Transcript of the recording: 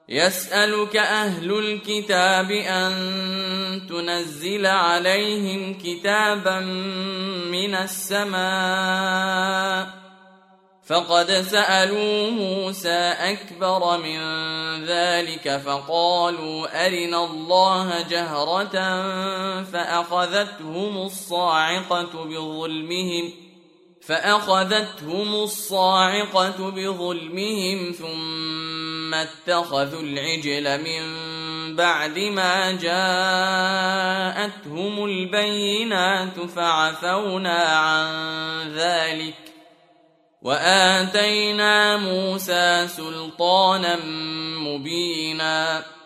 يسألك أهل الكتاب أن تنزل عليهم كتابا من السماء فقد سألوا موسى أكبر من ذلك فقالوا أرنا الله جهرة فأخذتهم الصاعقة بظلمهم ثم اتخذوا العجل من بعد ما جاءتهم البينات فعفونا عن ذلك وآتينا موسى سلطانا مبينا